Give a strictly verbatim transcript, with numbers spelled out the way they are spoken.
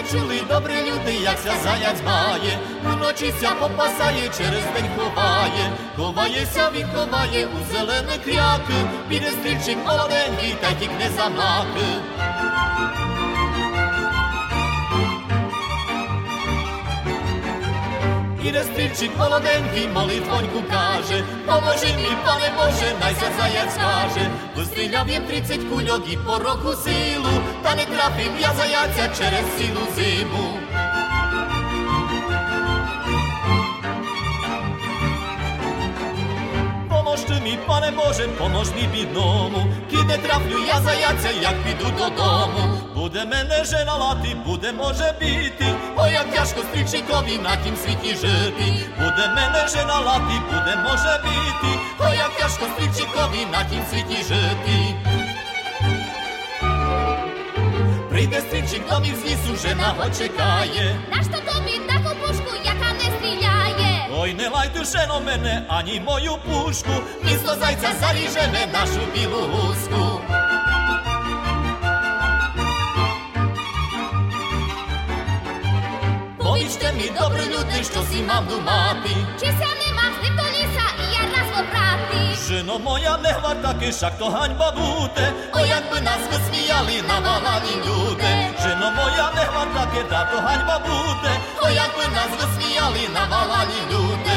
чули добрі люди, як ся заяць має, вночі ся попасає, через день ховає, ховається він, ховає у зелений кряк, піде стрільчик молоденький, та й тікне за маки. Іде стрільчик молоденький, молитвоньку каже, поможи мій, пане Боже, найся заяць скаже. Постріляв їм тридцять кульок і пороху силу, та не трапив я заяця через цілу зиму. Помож ти мій, пане Боже, помож мій бідному, кіде траплю я заяця, як піду додому. Буде мене жена лати, буде може бити, ой, як тяжко стрільчикові на тім світі жити. Буде мене жена лати, буде може бити, ой, як тяжко стрільчикові на тім світі жити. Прийде стрільчик домів з лісу, жена го чекає. Нащо тобі таку пушку, яка не стріляє? Ой, не лай душено мене, ані мою пушку, місто зайця заріжеме нашу білу гуску. Повічте мій, добрі люди, що сі мам думати, Чи ся не мав з ним до ліса і я раз обрати? жино моя, не гварта кишак, то ганьба буде, ой, якби нас висміяли навалані люди. Жино моя, не гварта кида, то ганьба буде, ой, якби нас висміяли навалані люди.